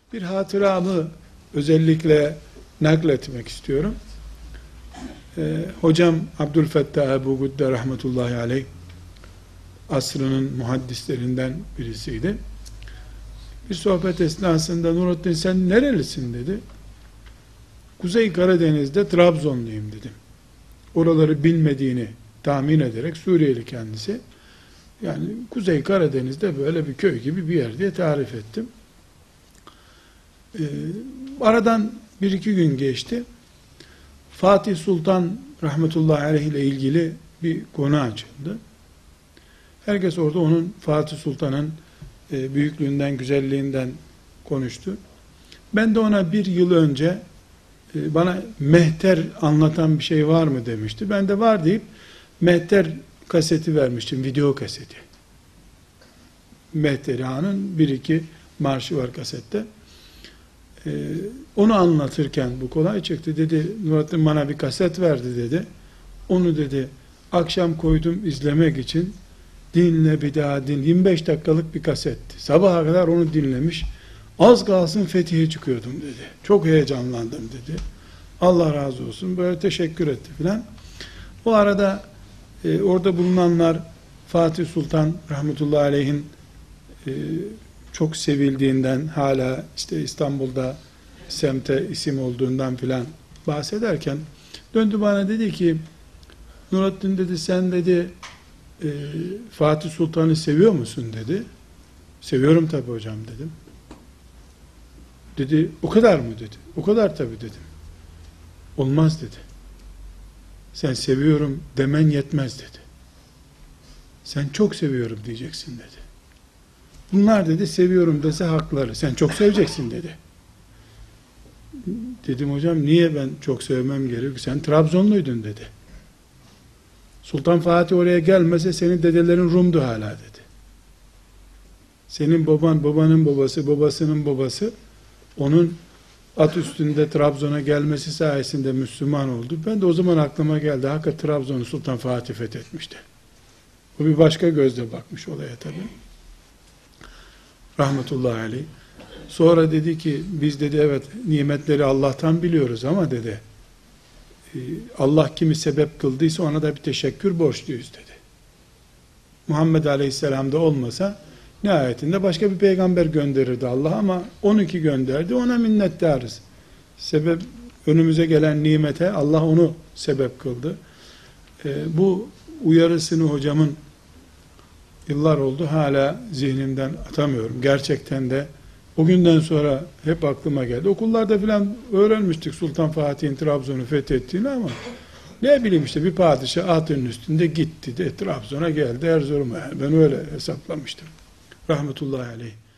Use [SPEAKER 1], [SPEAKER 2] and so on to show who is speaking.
[SPEAKER 1] Bir hatıramı özellikle nakletmek istiyorum. Hocam Abdülfettah Ebu Gudde rahmetullahi aleyh asrının muhaddislerinden birisiydi. Bir sohbet esnasında Nurattin sen nerelisin dedi. Kuzey Karadeniz'de Trabzonluyum dedim. Oraları bilmediğini tahmin ederek Suriyeli kendisi. Yani Kuzey Karadeniz'de böyle bir köy gibi bir yer diye tarif ettim. Aradan bir iki gün geçti. Fatih Sultan rahmetullahi aleyh ile ilgili bir konu açıldı. Herkes orada onun Fatih Sultan'ın büyüklüğünden, güzelliğinden konuştu. Ben de ona bir yıl önce bana mehter anlatan bir şey var mı demişti. Ben de var deyip mehter kaseti vermiştim, video kaseti. Mehter Ağa'nın bir iki marşı var kasette. Onu anlatırken bu kolay çıktı. Dedi Nurattin bana bir kaset verdi dedi. Onu dedi akşam koydum izlemek için. Dinle bir daha dinle. 25 dakikalık bir kasetti. Sabaha kadar onu dinlemiş. Az kalsın fethiye çıkıyordum dedi. Çok heyecanlandım dedi. Allah razı olsun. Böyle teşekkür etti filan. O arada orada bulunanlar Fatih Sultan rahmetullahi aleyhin çok sevildiğinden, hala işte İstanbul'da semte isim olduğundan filan bahsederken döndü bana dedi ki Nurattin dedi sen dedi Fatih Sultan'ı seviyor musun dedi. Seviyorum tabi hocam dedim. Dedi o kadar mı dedi. O kadar tabi dedim. Olmaz dedi. Sen seviyorum demen yetmez dedi. Sen çok seviyorum diyeceksin dedi. Bunlar dedi seviyorum dese hakları. Sen çok seveceksin dedi. Dedim hocam niye ben çok sevmem gerekiyor? Sen Trabzonluydun dedi. Sultan Fatih oraya gelmese senin dedelerin Rum'du hala dedi. Senin baban, babanın babası, babasının babası onun at üstünde Trabzon'a gelmesi sayesinde Müslüman oldu. Ben de o zaman aklıma geldi. Hakikaten Trabzon'u Sultan Fatih fethetmişti. O bir başka gözle bakmış olaya tabii. Rahmetullahi aleyh. Sonra dedi ki biz dedi evet nimetleri Allah'tan biliyoruz ama dedi Allah kimi sebep kıldıysa ona da bir teşekkür borçluyuz dedi. Muhammed Aleyhisselam'da olmasa nihayetinde başka bir peygamber gönderirdi Allah ama 12 gönderdi ona minnettarız. Sebep önümüze gelen nimete Allah onu sebep kıldı. Bu uyarısını hocamın yıllar oldu hala zihnimden atamıyorum. Gerçekten de o günden sonra hep aklıma geldi. Okullarda filan öğrenmiştik Sultan Fatih'in Trabzon'u fethettiğini ama ne bileyim işte bir padişah atının üstünde gitti de Trabzon'a geldi Erzurum'a. Yani ben öyle hesaplamıştım. Rahmetullahi aleyh.